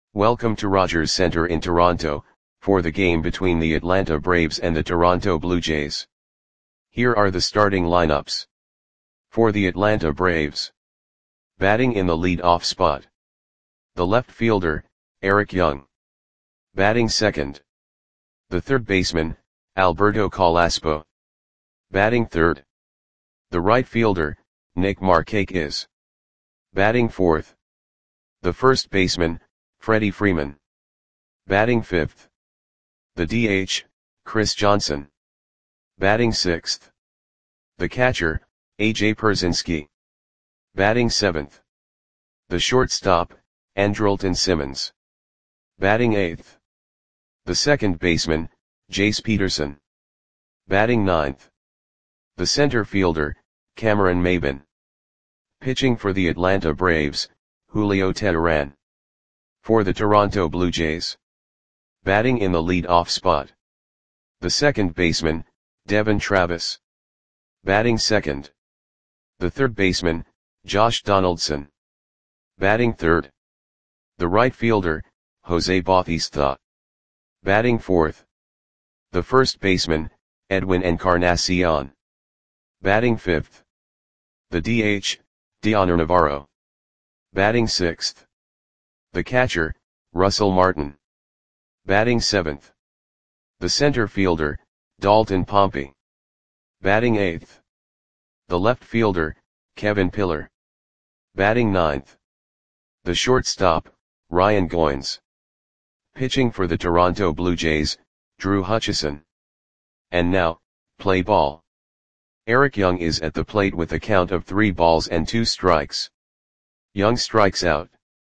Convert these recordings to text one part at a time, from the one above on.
Welcome to Rogers Centre in Toronto, for the game between the Atlanta Braves and the Toronto Blue Jays. Here are the starting lineups. For the Atlanta Braves. Batting in the lead-off spot. The left fielder, Eric Young. Batting second. The third baseman, Alberto Carrasco. Batting third. The right fielder, Nick Markakis. Batting fourth. The first baseman, Freddie Freeman. Batting fifth. The DH, Chris Johnson. Batting sixth. The catcher, AJ Pierzynski. Batting seventh. The shortstop, Andrelton Simmons. Batting eighth. The second baseman, Jace Peterson. Batting ninth. The center fielder, Cameron Maybin. Pitching for the Atlanta Braves, Julio Teheran. For the Toronto Blue Jays. Batting in the lead-off spot. The second baseman, Devon Travis. Batting second. The third baseman, Josh Donaldson. Batting third. The right fielder, Jose Bautista. Batting fourth. The first baseman, Edwin Encarnacion. Batting fifth. The DH, Dioner Navarro. Batting sixth. The catcher, Russell Martin. Batting seventh. The center fielder, Dalton Pompey. Batting eighth. The left fielder, Kevin Pillar. Batting ninth. The shortstop, Ryan Goins. Pitching for the Toronto Blue Jays, Drew Hutchison. And now, play ball. Eric Young is at the plate with a count of 3 balls and 2 strikes. Young strikes out.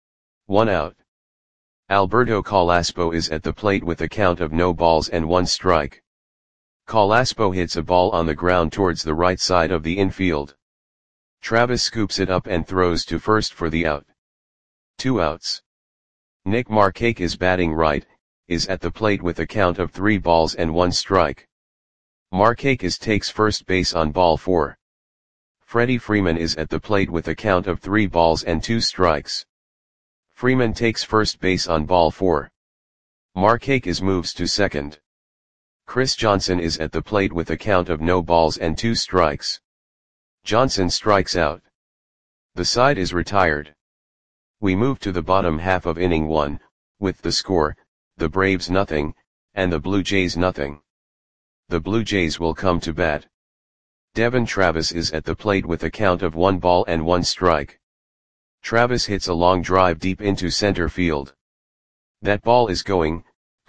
1 out. Alberto Carrasco is at the plate with a count of no balls and 1 strike. Carrasco hits a ball on the ground towards the right side of the infield. Travis scoops it up and throws to first for the out. 2 outs. Nick Markakis, batting right, is at the plate with a count of 3 balls and 1 strike. Markakis takes first base on ball 4. Freddie Freeman is at the plate with a count of 3 balls and 2 strikes. Freeman takes first base on ball 4. Markakis moves to second. Chris Johnson is at the plate with a count of no balls and 2 strikes. Johnson strikes out. The side is retired. We move to the bottom half of inning 1, with the score, the Braves nothing, and the Blue Jays nothing. The Blue Jays will come to bat. Devon Travis is at the plate with a count of 1 ball and 1 strike. Travis hits a long drive deep into center field. That ball is gone.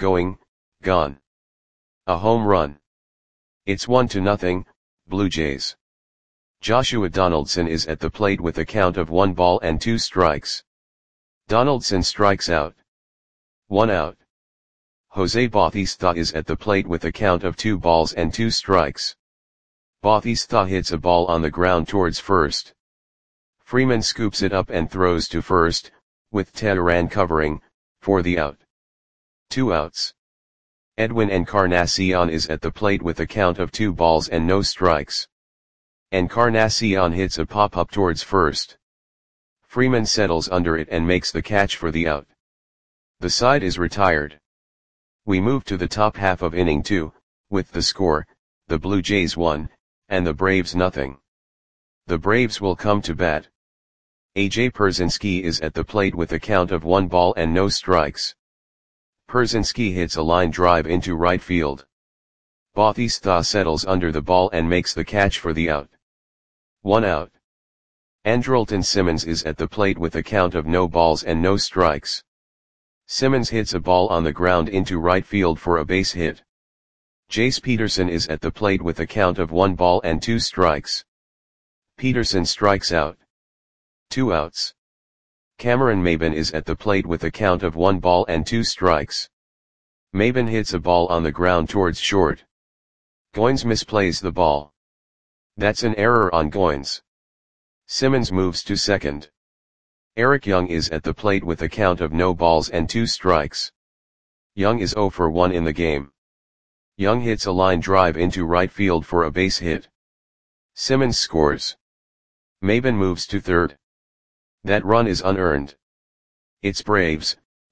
A home run. It's 1-0, Blue Jays. Joshua Donaldson is at the plate with a count of 1 ball and 2 strikes. Donaldson strikes out. 1 out. Jose Bautista is at the plate with a count of 2 balls and 2 strikes. Bautista hits a ball on the ground towards first. Freeman scoops it up and throws to first, with Teheran covering, for the out. 2 outs. Edwin Encarnacion is at the plate with a count of 2 balls and no strikes. Encarnacion hits a pop-up towards first. Freeman settles under it and makes the catch for the out. The side is retired. We move to the top half of inning 2, with the score, the Blue Jays 1, and the Braves nothing. The Braves will come to bat. AJ Pierzynski is at the plate with a count of 1 ball and no strikes. Pierzynski hits a line drive into right field. Bautista settles under the ball and makes the catch for the out. 1 out. Andrelton Simmons is at the plate with a count of no balls and no strikes. Simmons hits a ball on the ground into right field for a base hit. Jace Peterson is at the plate with a count of 1 ball and 2 strikes. Peterson strikes out. 2 outs. Cameron Maybin is at the plate with a count of 1 ball and 2 strikes. Maybin hits a ball on the ground towards short. Goins misplays the ball. That's an error on Goins. Simmons moves to second. Eric Young is at the plate with a count of no balls and 2 strikes. Young is 0 for 1 in the game. Young hits a line drive into right field for a base hit. Simmons scores. Maybin moves to third. That run is unearned. It's Braves,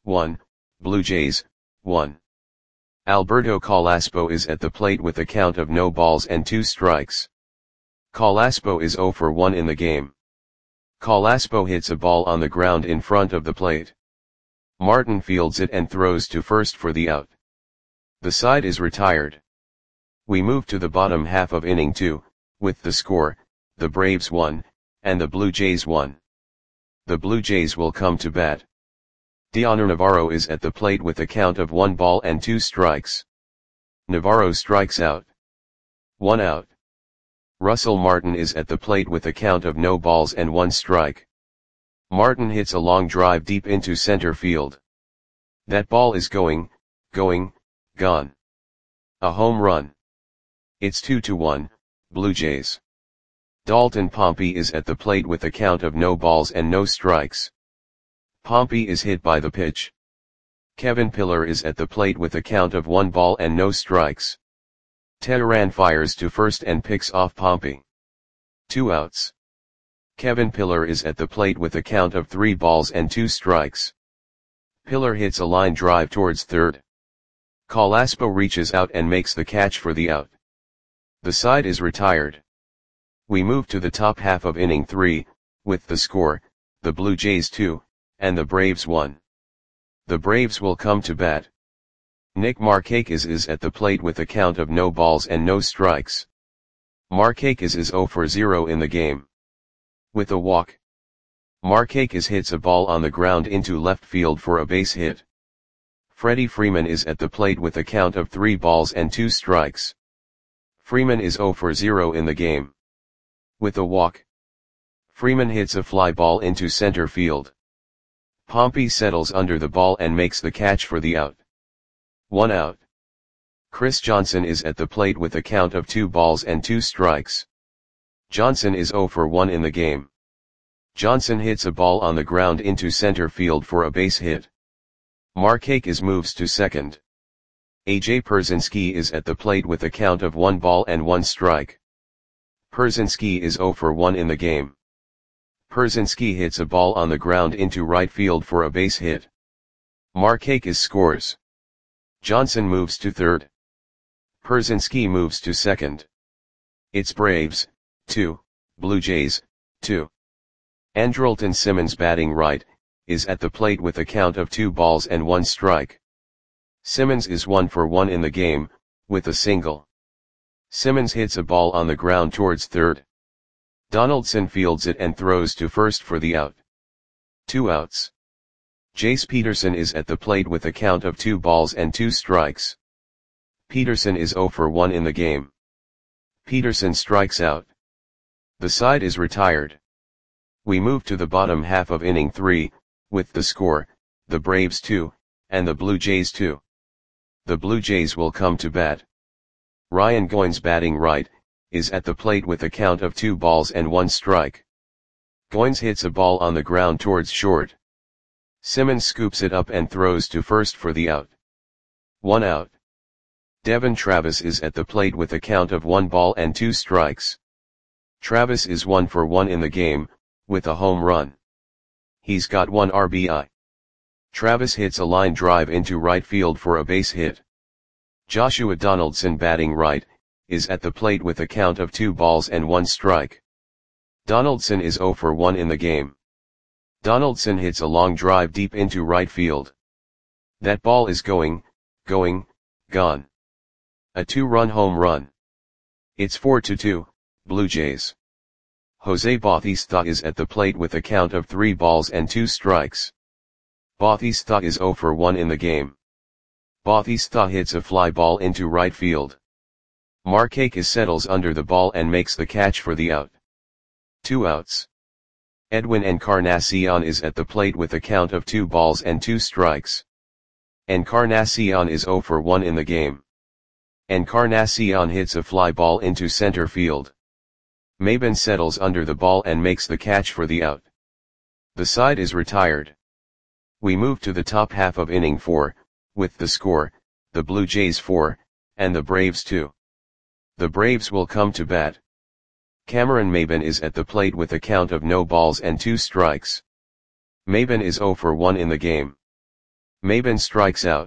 1, Blue Jays, 1. Alberto Calaspo is at the plate with a count of no balls and 2 strikes. Calaspo is 0 for 1 in the game. Calaspo hits a ball on the ground in front of the plate. Martin fields it and throws to first for the out. The side is retired. We move to the bottom half of inning 2, with the score, the Braves 1, and the Blue Jays 1. The Blue Jays will come to bat. Dioner Navarro is at the plate with a count of 1 ball and 2 strikes. Navarro strikes out. 1 out. Russell Martin is at the plate with a count of no balls and 1 strike. Martin hits a long drive deep into center field. That ball is going, gone. A home run. It's 2-1, Blue Jays. Dalton Pompey is at the plate with a count of no balls and no strikes. Pompey is hit by the pitch. Kevin Pillar is at the plate with a count of 1 ball and no strikes. Teheran fires to first and picks off Pompey. 2 outs. Kevin Pillar is at the plate with a count of 3 balls and 2 strikes. Pillar hits a line drive towards third. Calaspo reaches out and makes the catch for the out. The side is retired. We move to the top half of inning 3, with the score, the Blue Jays 2, and the Braves 1. The Braves will come to bat. Nick Markakis is at the plate with a count of no balls and no strikes. Markakis is 0 for 0 in the game. With a walk. Markakis hits a ball on the ground into left field for a base hit. Freddie Freeman is at the plate with a count of 3 balls and 2 strikes. Freeman is 0 for 0 in the game. With a walk. Freeman hits a fly ball into center field. Pompey settles under the ball and makes the catch for the out. 1 out. Chris Johnson is at the plate with a count of 2 balls and 2 strikes. Johnson is 0 for 1 in the game. Johnson hits a ball on the ground into center field for a base hit. Markakis moves to second. AJ Pierzynski is at the plate with a count of 1 ball and 1 strike. Pierzynski is 0 for 1 in the game. Pierzynski hits a ball on the ground into right field for a base hit. Markakis scores. Johnson moves to third. Pierzynski moves to second. It's Braves, 2, Blue Jays, 2. Andrelton Simmons batting right, is at the plate with a count of 2 balls and 1 strike. Simmons is 1 for 1 in the game, with a single. Simmons hits a ball on the ground towards third. Donaldson fields it and throws to first for the out. 2 outs. Jace Peterson is at the plate with a count of 2 balls and 2 strikes. Peterson is 0 for 1 in the game. Peterson strikes out. The side is retired. We move to the bottom half of inning 3, with the score, the Braves 2, and the Blue Jays 2. The Blue Jays will come to bat. Ryan Goins batting right, is at the plate with a count of 2 balls and 1 strike. Goins hits a ball on the ground towards short. Simmons scoops it up and throws to first for the out. 1 out. Devon Travis is at the plate with a count of 1 ball and 2 strikes. Travis is 1 for 1 in the game, with a home run. He's got 1 RBI. Travis hits a line drive into right field for a base hit. Joshua Donaldson batting right, is at the plate with a count of 2 balls and 1 strike. Donaldson is 0 for 1 in the game. Donaldson hits a long drive deep into right field. That ball is going, gone. A 2-run home run. It's 4-2, Blue Jays. Jose Bautista is at the plate with a count of 3 balls and 2 strikes. Bautista is 0 for 1 in the game. Bautista hits a fly ball into right field. Markakis settles under the ball and makes the catch for the out. 2 outs. Edwin Encarnacion is at the plate with a count of 2 balls and 2 strikes. Encarnacion is 0 for 1 in the game. Encarnacion hits a fly ball into center field. Maben settles under the ball and makes the catch for the out. The side is retired. We move to the top half of inning 4, with the score, the Blue Jays 4, and the Braves 2. The Braves will come to bat. Cameron Maben is at the plate with a count of no balls and 2 strikes. Maben is 0 for 1 in the game. Maben strikes out.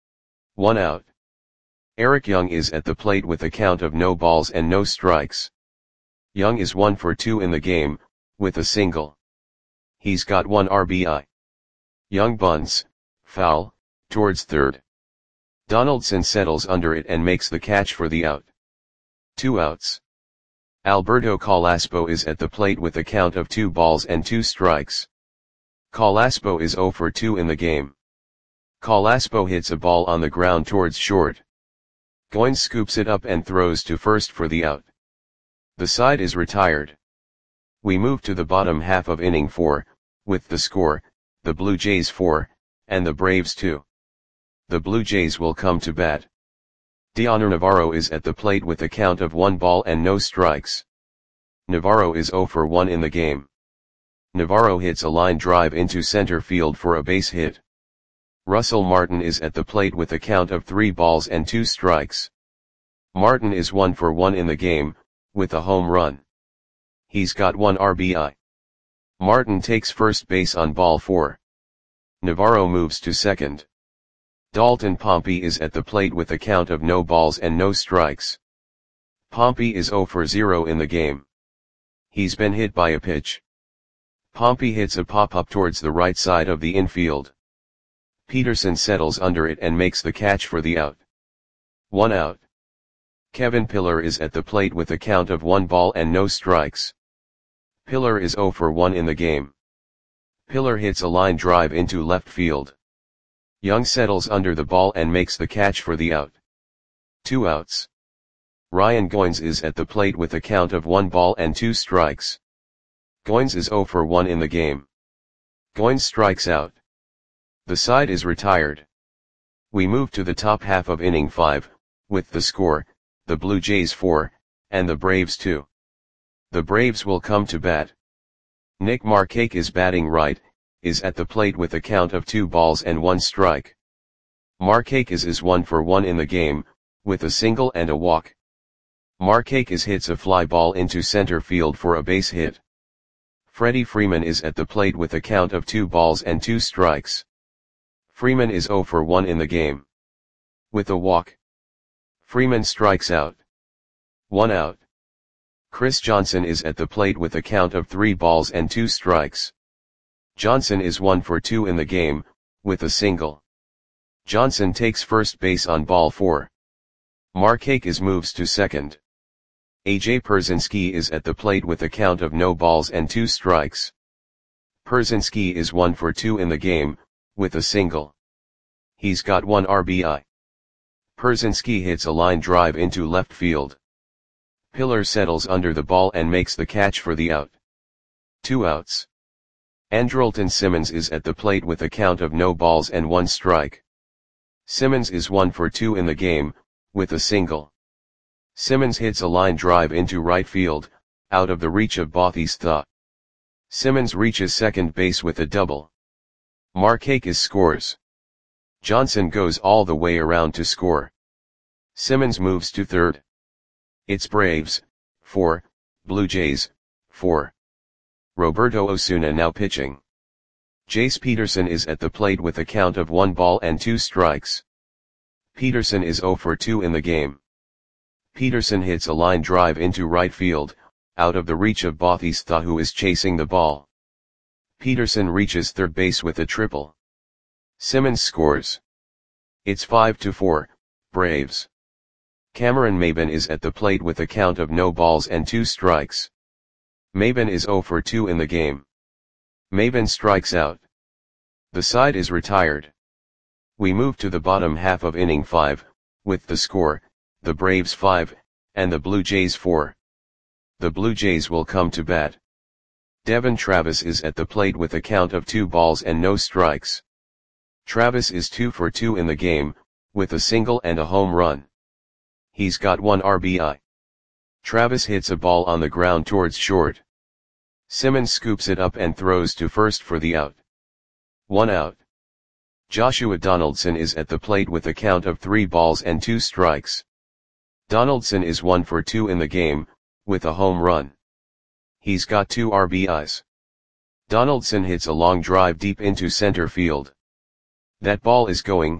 1 out. Eric Young is at the plate with a count of no balls and no strikes. Young is 1 for 2 in the game, with a single. He's got 1 RBI. Young bunts, foul, towards third. Donaldson settles under it and makes the catch for the out. 2 outs. Alberto Calaspo is at the plate with a count of 2 balls and 2 strikes. Calaspo is 0 for 2 in the game. Calaspo hits a ball on the ground towards short. Goins scoops it up and throws to first for the out. The side is retired. We move to the bottom half of inning 4, with the score, the Blue Jays 4, and the Braves 2. The Blue Jays will come to bat. Dioner Navarro is at the plate with a count of 1 ball and no strikes. Navarro is 0 for 1 in the game. Navarro hits a line drive into center field for a base hit. Russell Martin is at the plate with a count of 3 balls and 2 strikes. Martin is 1 for 1 in the game, with a home run. He's got 1 RBI. Martin takes first base on ball 4. Navarro moves to second. Dalton Pompey is at the plate with a count of no balls and no strikes. Pompey is 0 for 0 in the game. He's been hit by a pitch. Pompey hits a pop-up towards the right side of the infield. Peterson settles under it and makes the catch for the out. 1 out. Kevin Pillar is at the plate with a count of 1 ball and no strikes. Pillar is 0 for 1 in the game. Pillar hits a line drive into left field. Young settles under the ball and makes the catch for the out. 2 outs. Ryan Goins is at the plate with a count of 1 ball and 2 strikes. Goins is 0 for 1 in the game. Goins strikes out. The side is retired. We move to the top half of inning 5, with the score, the Blue Jays 4, and the Braves 2. The Braves will come to bat. Nick Markakis is batting right, is at the plate with a count of 2 balls and 1 strike. Markakis is 1 for 1 in the game, with a single and a walk. Markakis hits a fly ball into center field for a base hit. Freddie Freeman is at the plate with a count of 2 balls and 2 strikes. Freeman is 0 for 1 in the game. With a walk. Freeman strikes out. 1 out. Chris Johnson is at the plate with a count of 3 balls and 2 strikes. Johnson is 1 for 2 in the game, with a single. Johnson takes first base on ball 4. Markakis moves to second. AJ Pierzynski is at the plate with a count of no balls and 2 strikes. Pierzynski is 1 for 2 in the game, with a single. He's got 1 RBI. Pierzynski hits a line drive into left field. Pillar settles under the ball and makes the catch for the out. 2 outs. Andrelton Simmons is at the plate with a count of no balls and 1 strike. Simmons is 1 for 2 in the game, with a single. Simmons hits a line drive into right field, out of the reach of Bautista. Simmons reaches second base with a double. Markakis scores. Johnson goes all the way around to score. Simmons moves to third. It's Braves, 4, Blue Jays, 4. Roberto Osuna now pitching. Jace Peterson is at the plate with a count of 1 ball and 2 strikes. Peterson is 0 for 2 in the game. Peterson hits a line drive into right field, out of the reach of Bautista who is chasing the ball. Peterson reaches third base with a triple. Simmons scores. It's 5-4, Braves. Cameron Maben is at the plate with a count of no balls and 2 strikes. Maben is 0 for 2 in the game. Maben strikes out. The side is retired. We move to the bottom half of inning 5, with the score, the Braves 5, and the Blue Jays 4. The Blue Jays will come to bat. Devon Travis is at the plate with a count of 2 balls and no strikes. Travis is 2 for 2 in the game, with a single and a home run. He's got 1 RBI. Travis hits a ball on the ground towards short. Simmons scoops it up and throws to first for the out. 1 out. Joshua Donaldson is at the plate with a count of 3 balls and 2 strikes. Donaldson is 1 for 2 in the game, with a home run. He's got 2 RBIs. Donaldson hits a long drive deep into center field. That ball is going,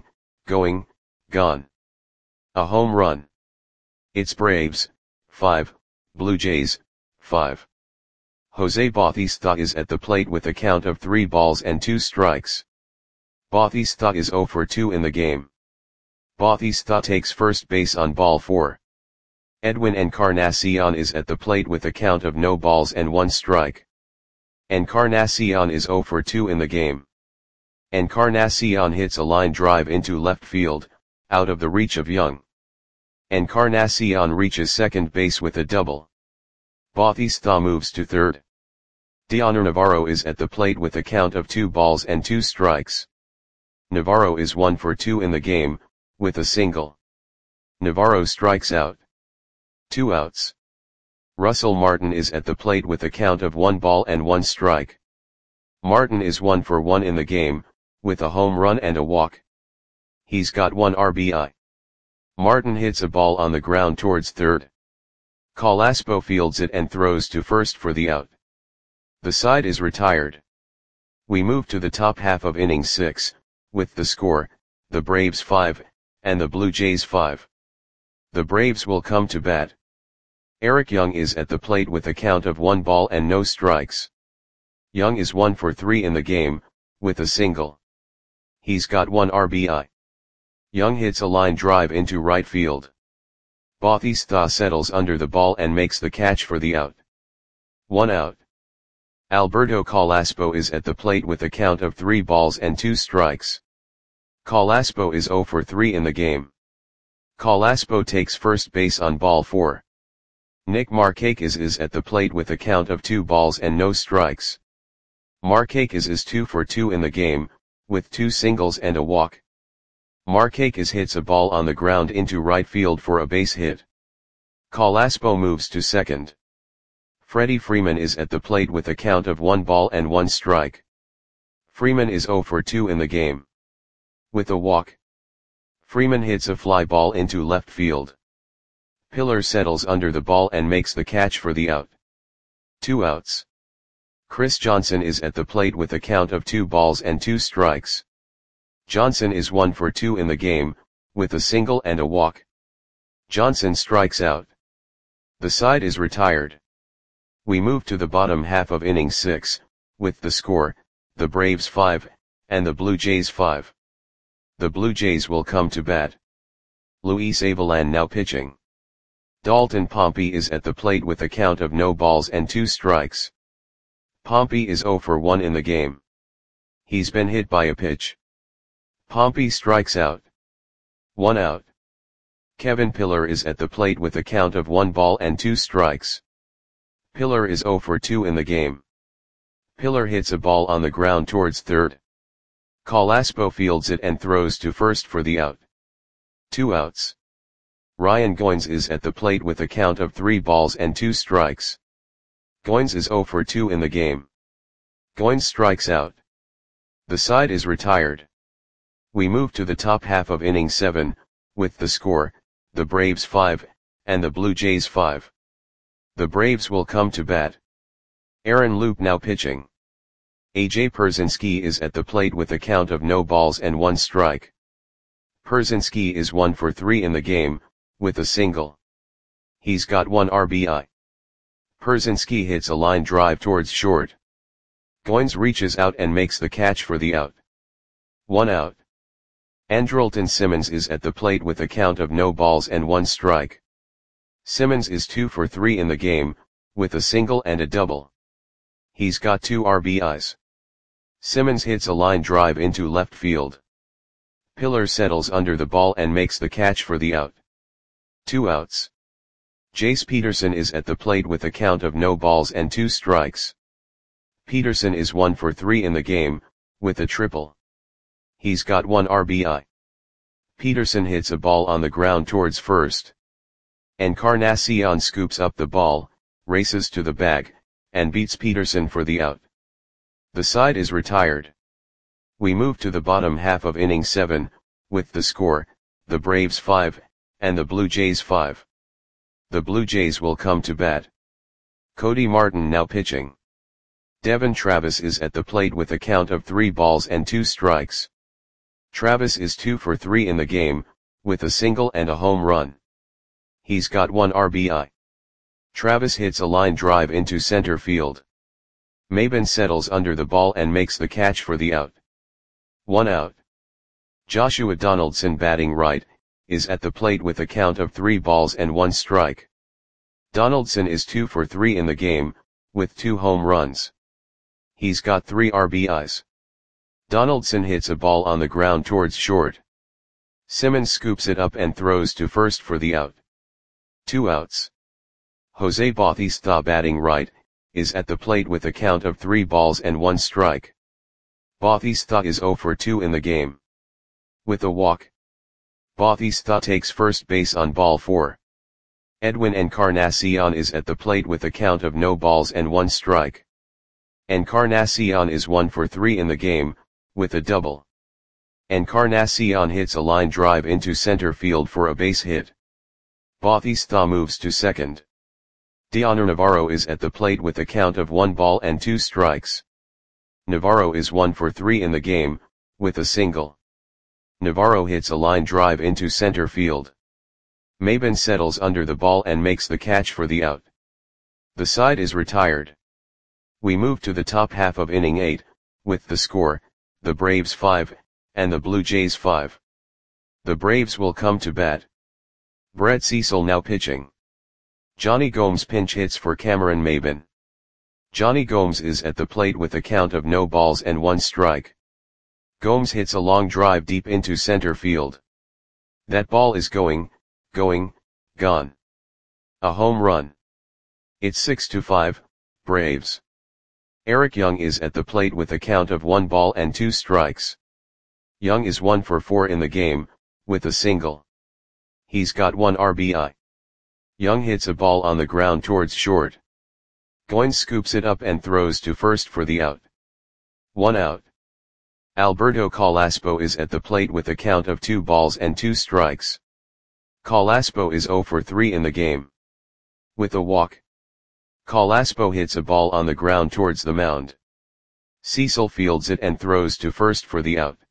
gone. A home run. It's Braves, 5, Blue Jays, 5. Jose Bautista is at the plate with a count of 3 balls and 2 strikes. Bautista is 0 for 2 in the game. Bautista takes first base on ball 4. Edwin Encarnacion is at the plate with a count of no balls and 1 strike. Encarnacion is 0 for 2 in the game. Encarnacion hits a line drive into left field, out of the reach of Young. Encarnacion reaches second base with a double. Bautista moves to third. Dioner Navarro is at the plate with a count of 2 balls and 2 strikes. Navarro is 1 for 2 in the game, with a single. Navarro strikes out. 2 outs. Russell Martin is at the plate with a count of 1 ball and 1 strike. Martin is 1 for 1 in the game, with a home run and a walk. He's got 1 RBI. Martin hits a ball on the ground towards third. Calaspo fields it and throws to first for the out. The side is retired. We move to the top half of inning 6, with the score, the Braves 5, and the Blue Jays 5. The Braves will come to bat. Eric Young is at the plate with a count of 1 ball and no strikes. Young is 1 for 3 in the game, with a single. He's got 1 RBI. Young hits a line drive into right field. Bautista settles under the ball and makes the catch for the out. 1 out. Alberto Calaspo is at the plate with a count of 3 balls and 2 strikes. Calaspo is 0 for 3 in the game. Calaspo takes first base on ball 4. Nick Markakis is at the plate with a count of 2 balls and no strikes. Markakis is 2 for 2 in the game, with 2 singles and a walk. Markakis hits a ball on the ground into right field for a base hit. Calaspo moves to second. Freddie Freeman is at the plate with a count of 1 ball and 1 strike. Freeman is 0 for 2 in the game. With a walk. Freeman hits a fly ball into left field. Pillar settles under the ball and makes the catch for the out. 2 outs. Chris Johnson is at the plate with a count of 2 balls and 2 strikes. Johnson is 1 for 2 in the game, with a single and a walk. Johnson strikes out. The side is retired. We move to the bottom half of inning 6, with the score, the Braves 5, and the Blue Jays 5. The Blue Jays will come to bat. Luis Avilan now pitching. Dalton Pompey is at the plate with a count of no balls and 2 strikes. Pompey is 0 for 1 in the game. He's been hit by a pitch. Pompey strikes out. 1 out. Kevin Pillar is at the plate with a count of 1 ball and 2 strikes. Pillar is 0 for 2 in the game. Pillar hits a ball on the ground towards third. Calaspo fields it and throws to first for the out. 2 outs. Ryan Goins is at the plate with a count of 3 balls and 2 strikes. Goins is 0 for 2 in the game. Goins strikes out. The side is retired. We move to the top half of inning 7, with the score, the Braves 5, and the Blue Jays 5. The Braves will come to bat. Aaron Loup now pitching. AJ Pierzynski is at the plate with a count of no balls and 1 strike. Pierzynski is 1 for 3 in the game, with a single. He's got 1 RBI. Pierzynski hits a line drive towards short. Goins reaches out and makes the catch for the out. 1 out. Andrelton Simmons is at the plate with a count of no balls and 1 strike. Simmons is 2 for 3 in the game, with a single and a double. He's got 2 RBIs. Simmons hits a line drive into left field. Pillar settles under the ball and makes the catch for the out. 2 outs. Jace Peterson is at the plate with a count of no balls and 2 strikes. Peterson is 1 for 3 in the game, with a triple. He's got 1 RBI. Peterson hits a ball on the ground towards first. Encarnacion scoops up the ball, races to the bag, and beats Peterson for the out. The side is retired. We move to the bottom half of inning 7, with the score, the Braves 5, and the Blue Jays 5. The Blue Jays will come to bat. Cody Martin now pitching. Devon Travis is at the plate with a count of 3 balls and 2 strikes. Travis is 2 for 3 in the game, with a single and a home run. He's got 1 RBI. Travis hits a line drive into center field. Maben settles under the ball and makes the catch for the out. 1 out. Joshua Donaldson, batting right, is at the plate with a count of 3 balls and 1 strike. Donaldson is 2 for 3 in the game, with 2 home runs. He's got 3 RBIs. Donaldson hits a ball on the ground towards short. Simmons scoops it up and throws to first for the out. 2 outs. Jose Bautista, batting right, is at the plate with a count of 3 balls and 1 strike. Bautista is 0 for 2 in the game. With a walk, Bautista takes first base on ball 4. Edwin Encarnacion is at the plate with a count of no balls and 1 strike. Encarnacion is 1 for 3 in the game, with a double. Encarnacion hits a line drive into center field for a base hit. Bautista moves to second. Dioner Navarro is at the plate with a count of 1 ball and 2 strikes. Navarro is 1 for 3 in the game, with a single. Navarro hits a line drive into center field. Maben settles under the ball and makes the catch for the out. The side is retired. We move to the top half of inning 8, with the score, the Braves 5, and the Blue Jays 5. The Braves will come to bat. Brett Cecil now pitching. Johnny Gomes pinch hits for Cameron Maben. Johnny Gomes is at the plate with a count of no balls and 1 strike. Gomes hits a long drive deep into center field. That ball is going, gone. A home run. It's 6-5, Braves. Eric Young is at the plate with a count of 1 ball and 2 strikes. Young is 1 for 4 in the game, with a single. He's got 1 RBI. Young hits a ball on the ground towards short. Goins scoops it up and throws to first for the out. 1 out. Alberto Calaspo is at the plate with a count of 2 balls and 2 strikes. Calaspo is 0 for 3 in the game. With a walk, Calaspo hits a ball on the ground towards the mound. Cecil fields it and throws to first for the out.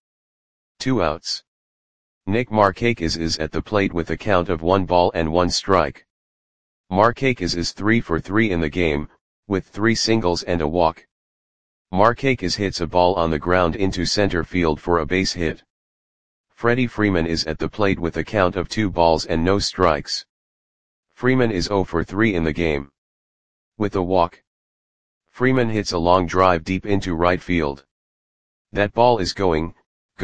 2 outs. Nick Markakis is at the plate with a count of 1 ball and 1 strike. Markakis is 3 for 3 in the game, with 3 singles and a walk. Markakis hits a ball on the ground into center field for a base hit. Freddie Freeman is at the plate with a count of 2 balls and no strikes. Freeman is 0 for 3 in the game. With a walk, Freeman hits a long drive deep into right field. That ball is going,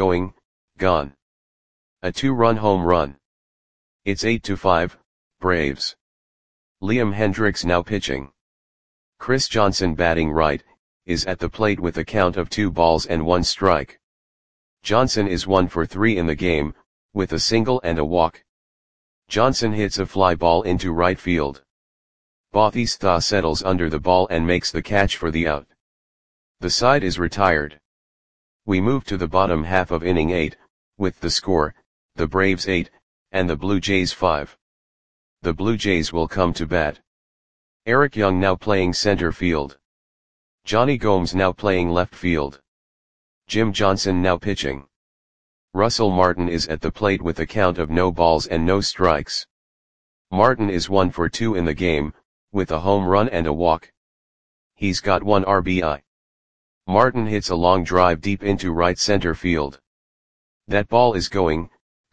gone. A 2-run home run. It's 8-5, Braves. Liam Hendriks now pitching. Chris Johnson, batting right, is at the plate with a count of 2 balls and 1 strike. Johnson is 1 for 3 in the game, with a single and a walk. Johnson hits a fly ball into right field. Bautista settles under the ball and makes the catch for the out. The side is retired. We move to the bottom half of inning 8, with the score, the Braves 8, and the Blue Jays 5. The Blue Jays will come to bat. Eric Young now playing center field. Johnny Gomes now playing left field. Jim Johnson now pitching. Russell Martin is at the plate with a count of no balls and no strikes. Martin is 1 for 2 in the game, with a home run and a walk. He's got 1 RBI. Martin hits a long drive deep into right center field. That ball is going,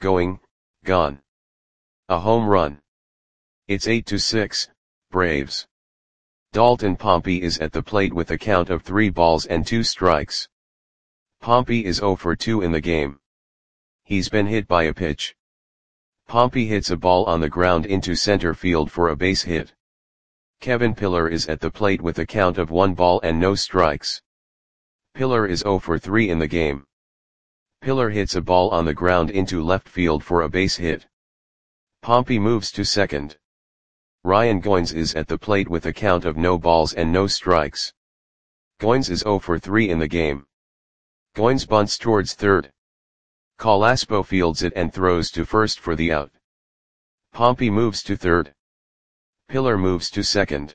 gone. A home run. It's 8-6, Braves. Dalton Pompey is at the plate with a count of 3 balls and 2 strikes. Pompey is 0 for 2 in the game. He's been hit by a pitch. Pompey hits a ball on the ground into center field for a base hit. Kevin Pillar is at the plate with a count of 1 ball and no strikes. Pillar is 0 for 3 in the game. Pillar hits a ball on the ground into left field for a base hit. Pompey moves to second. Ryan Goins is at the plate with a count of no balls and no strikes. Goins is 0 for 3 in the game. Goins bunts towards third. Calaspo fields it and throws to first for the out. Pompey moves to third. Pillar moves to second.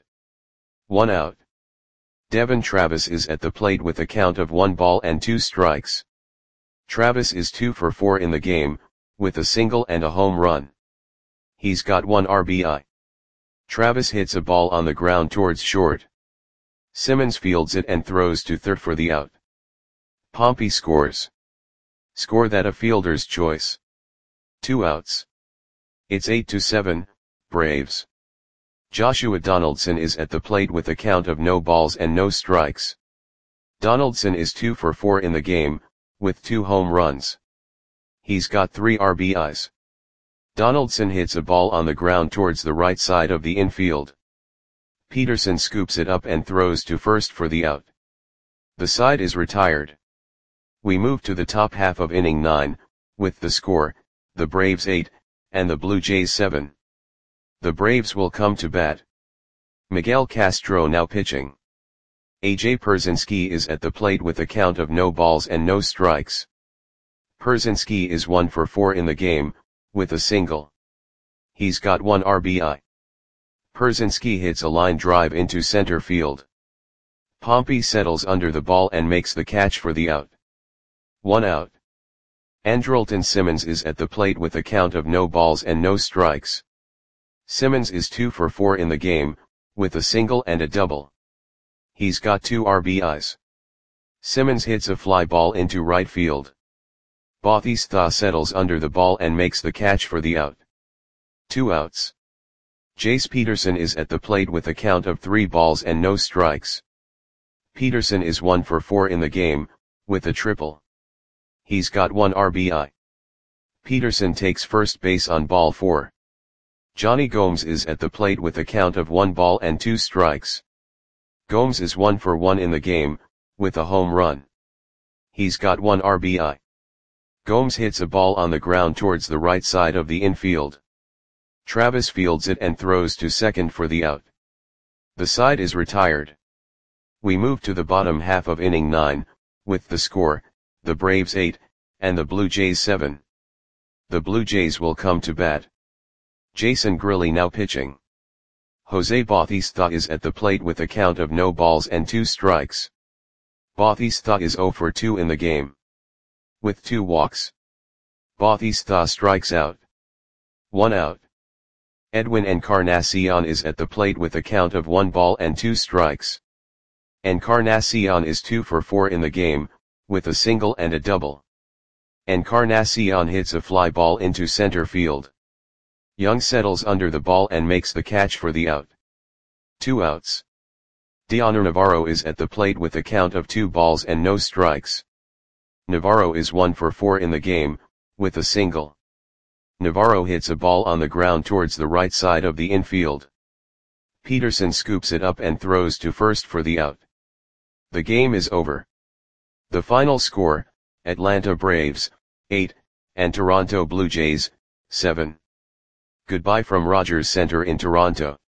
1 out. Devon Travis is at the plate with a count of 1 ball and 2 strikes. Travis is 2 for 4 in the game, with a single and a home run. He's got 1 RBI. Travis hits a ball on the ground towards short. Simmons fields it and throws to third for the out. Pompey scores. Score that a fielder's choice. 2 outs. It's 8-7, Braves. Joshua Donaldson is at the plate with a count of no balls and no strikes. Donaldson is 2 for 4 in the game, with 2 home runs. He's got 3 RBIs. Donaldson hits a ball on the ground towards the right side of the infield. Peterson scoops it up and throws to first for the out. The side is retired. We move to the top half of inning 9, with the score, the Braves 8, and the Blue Jays 7. The Braves will come to bat. Miguel Castro now pitching. A.J. Pierzynski is at the plate with a count of no balls and no strikes. Pierzynski is 1 for 4 in the game, with a single. He's got 1 RBI. Pierzynski hits a line drive into center field. Pompey settles under the ball and makes the catch for the out. 1 out. Andrelton Simmons is at the plate with a count of no balls and no strikes. Simmons is 2 for 4 in the game, with a single and a double. He's got 2 RBIs. Simmons hits a fly ball into right field. Bautista settles under the ball and makes the catch for the out. 2 outs. Jace Peterson is at the plate with a count of 3 balls and no strikes. Peterson is 1 for 4 in the game, with a triple. He's got 1 RBI. Peterson takes first base on ball 4. Johnny Gomes is at the plate with a count of 1 ball and 2 strikes. Gomes is 1 for 1 in the game, with a home run. He's got 1 RBI. Gomes hits a ball on the ground towards the right side of the infield. Travis fields it and throws to second for the out. The side is retired. We move to the bottom half of inning 9, with the score, the Braves 8, and the Blue Jays 7. The Blue Jays will come to bat. Jason Grilli now pitching. Jose Bautista is at the plate with a count of no balls and 2 strikes. Bautista is 0 for 2 in the game. With 2 walks. Bautista strikes out. 1 out. Edwin Encarnacion is at the plate with a count of 1 ball and 2 strikes. Encarnacion is 2 for 4 in the game, with a single and a double. Encarnacion hits a fly ball into center field. Young settles under the ball and makes the catch for the out. 2 outs. Dioner Navarro is at the plate with a count of 2 balls and no strikes. Navarro is 1 for 4 in the game, with a single. Navarro hits a ball on the ground towards the right side of the infield. Peterson scoops it up and throws to first for the out. The game is over. The final score, Atlanta Braves, 8, and Toronto Blue Jays, 7. Goodbye from Rogers Center in Toronto.